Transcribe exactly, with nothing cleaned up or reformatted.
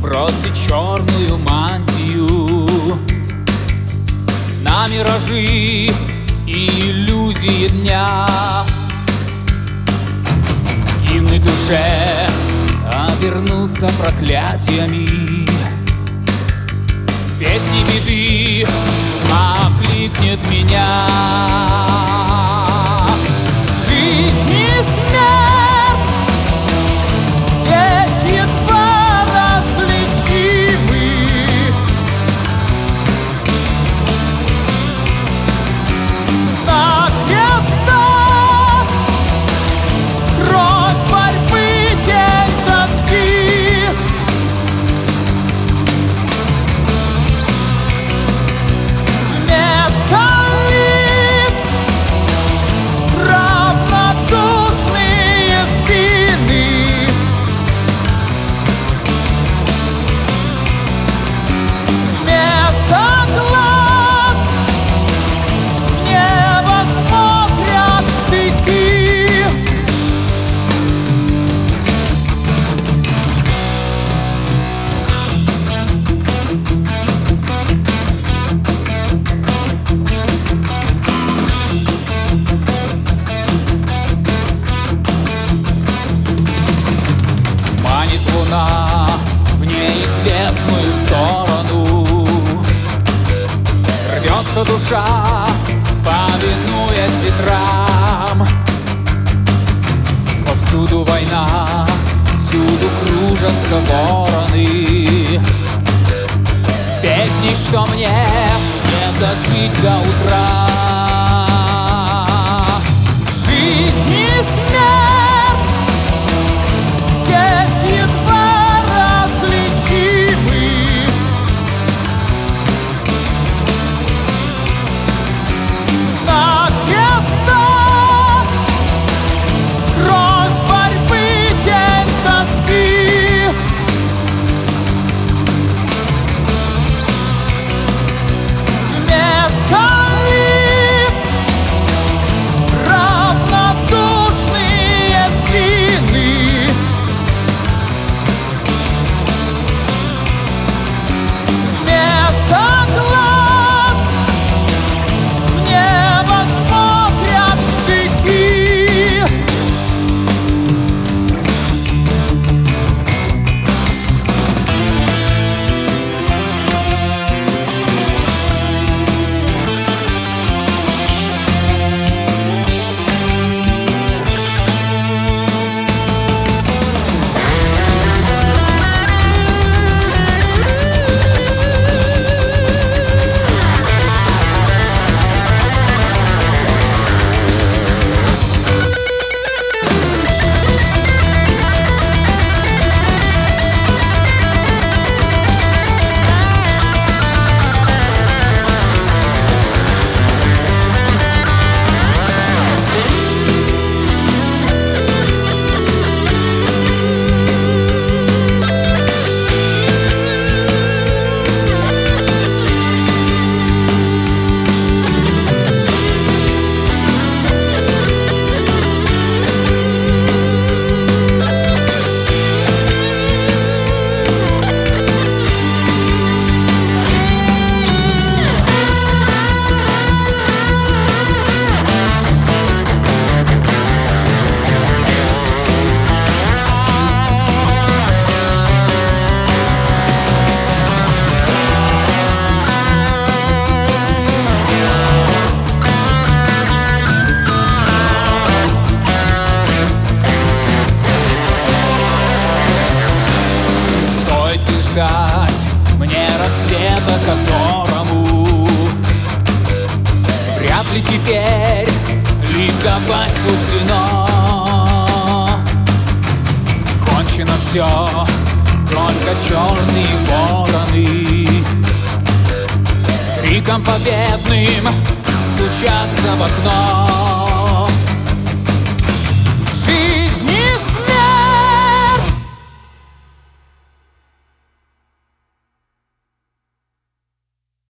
сбросить черную мантию на миражи и иллюзии дня. Гимны душе обернутся проклятиями, песни беды тьма кликнет меня. Жизнь и смерть здесь едва различимы. На крестах кровь борьбы, тень тоски. Вместо лиц равнодушные спины. Вместо глаз в небо смотрят штыки. Манит луна в неизвестную сторону, рвется душа, повинуясь ветрам. Повсюду война, всюду кружатся вороны, с песней, что мне не дожить до утра. Жизнь и смерть здесь едва различимы. На крестах кровь борьбы, тень тоски. Вместо лиц равнодушные спины. Вместо глаз в небо смотрят штыки. Мне рассвета, которому вряд ли теперь ликовать суждено. Кончено все, только черные вороны с криком победным стучатся в окно.